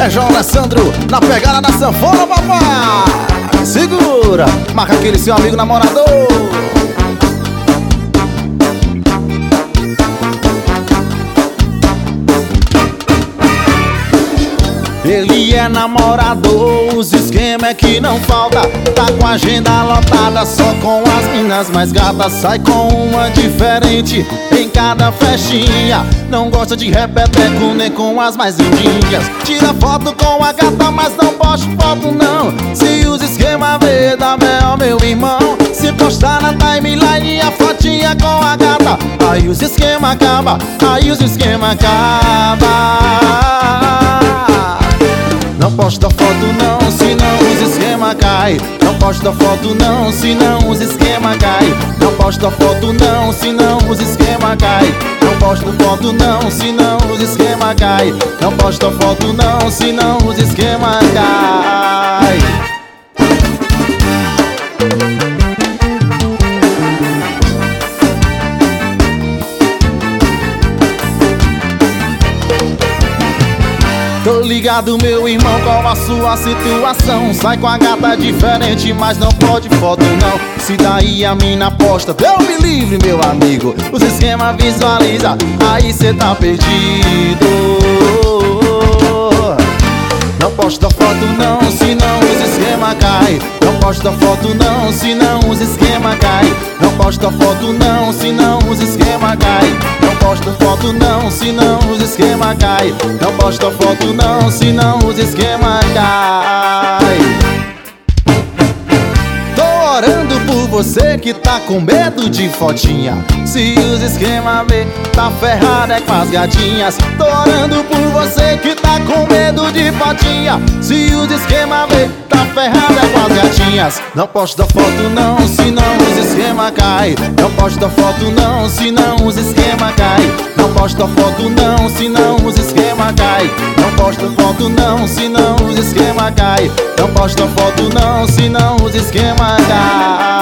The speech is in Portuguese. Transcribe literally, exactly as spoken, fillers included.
É João Alessandro na pegada da sanfona, papai. Segura, marca aquele seu amigo namorador. Ele é namorador, os esquema é que não falta. Tá com a agenda lotada, só com as minas mais gatas. Sai com uma diferente em cada festinha. Não gosta de repeteco nem com as mais lindinhas. Tira foto com a gata, mas não poste foto não. Se os esquema vê, dá mel, meu irmão. Se postar na timeline a fotinha com a gata, aí os esquema acaba, aí os esquema acaba. Não posta foto não, senão os esquema cai. Não posta foto não, senão os esquema cai. Não posta foto não, senão os esquema cai. Não posta foto não, senão os esquema cai. Não posta foto não, senão os esquema cai. Tô ligado, meu irmão, qual a sua situação? Sai com a gata diferente, mas não pode foto não. Se daí a mina posta, Deus me livre, meu amigo, os esquema visualiza, aí cê tá perdido. Não posta foto não, senão os esquema cai. Não posta foto não, senão os esquema cai. Não posta foto não, senão os esquema cai. Não posta foto não, senão os esquema cai. Não posta foto não, senão os esquema cai. Tô orando por você que tá com medo de fotinha. Se os esquema vê, tá ferrado é com as gatinhas. Tô orando por você que tá com medo de fotinha. Se os esquema vê, tá ferrado é com as gatinhas. Não posta foto não, senão os esquema cai. Não posta foto não, senão os esquema cai. Não posta foto não, senão os esquema cai. Não posta foto não, senão os esquema cai. Não posta foto não, senão os esquema cai.